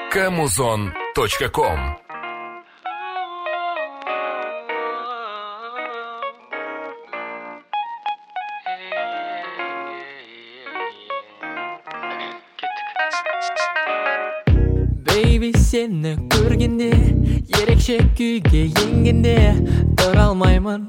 Kamuzon.com. Baby seni көргенде ерекше күйге енгенде Даралмаймын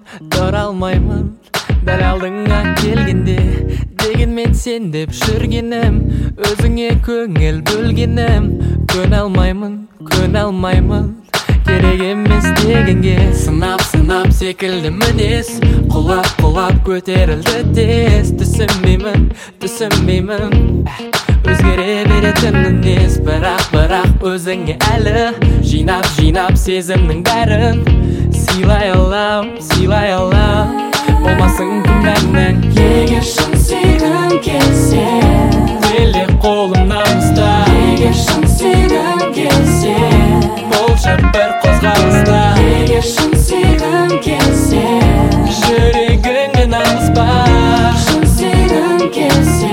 дәл алдыңа келгенде дегенмен сен деп жүргенім өзіңе көңіл бөлгенім көне алмаймын керек емес дегенге сынап секілді мінез құлап көтерілді тез түсінбеймін өзгере беретін мінез бірақ өзіңе әлі жинап сезімнің бәрін сыйлай алам болмасын күмәнің егер шын сүйгің келсе келе қолымнан ұста егер шын сүйгің келсе болшы бір қозғалыста егер шын сүйгің келсе жүрегіңнен алыспа шын сүйгің келсе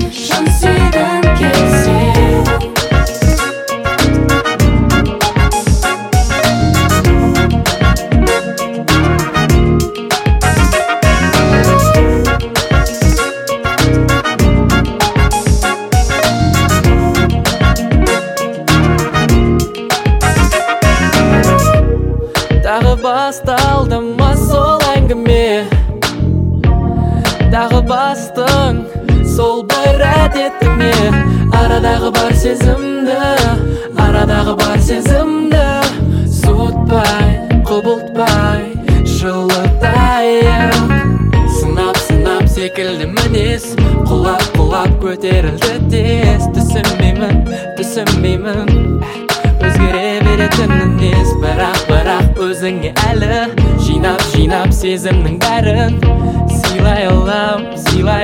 Дағы басталды ма сол әңгіме Дағы бастың сол бір әдетіңе Арадағы бар сезімді суытпай, құбылтпай жылытайық Сынап секілді мінез құлап көтерілді тез түсінбеймін өзгере беретін мінез бірақ өзіңе әлі жинап сезімнің бәрін сыйлай